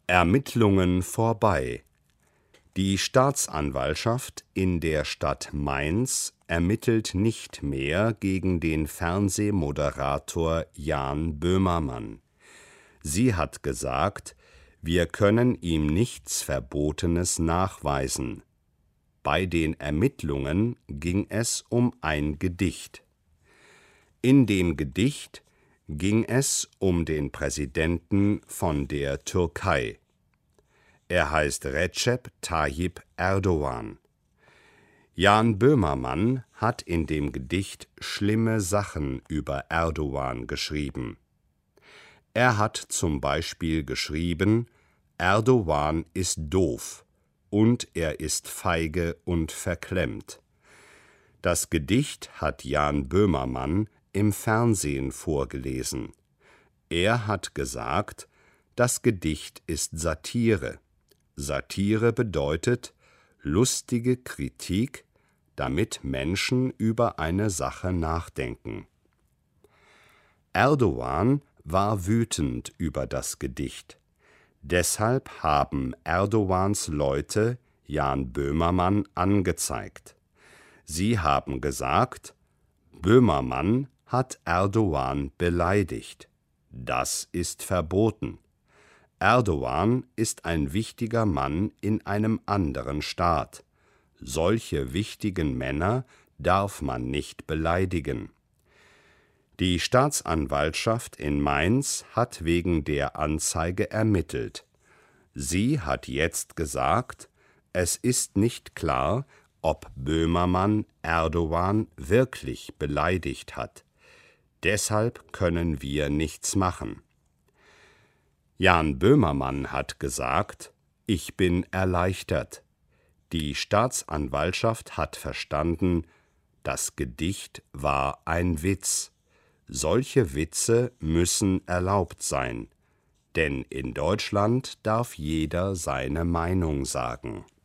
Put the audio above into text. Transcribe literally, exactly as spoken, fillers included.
Ermittlungen vorbei. Die Staatsanwaltschaft in der Stadt Mainz ermittelt nicht mehr gegen den Fernsehmoderator Jan Böhmermann. Sie hat gesagt, wir können ihm nichts Verbotenes nachweisen. Bei den Ermittlungen ging es um ein Gedicht. In dem Gedicht ging es um den Präsidenten von der Türkei. Er heißt Recep Tayyip Erdogan. Jan Böhmermann hat in dem Gedicht schlimme Sachen über Erdogan geschrieben. Er hat zum Beispiel geschrieben, Erdogan ist doof und er ist feige und verklemmt. Das Gedicht hat Jan Böhmermann im Fernsehen vorgelesen. Er hat gesagt, das Gedicht ist Satire. Satire bedeutet lustige Kritik, damit Menschen über eine Sache nachdenken. Erdogan war wütend über das Gedicht. Deshalb haben Erdogans Leute Jan Böhmermann angezeigt. Sie haben gesagt, Böhmermann hat Erdogan beleidigt. Das ist verboten. Erdogan ist ein wichtiger Mann in einem anderen Staat. Solche wichtigen Männer darf man nicht beleidigen. Die Staatsanwaltschaft in Mainz hat wegen der Anzeige ermittelt. Sie hat jetzt gesagt, es ist nicht klar, ob Böhmermann Erdogan wirklich beleidigt hat. Deshalb können wir nichts machen. Jan Böhmermann hat gesagt, ich bin erleichtert. Die Staatsanwaltschaft hat verstanden, das Gedicht war ein Witz. Solche Witze müssen erlaubt sein, denn in Deutschland darf jeder seine Meinung sagen.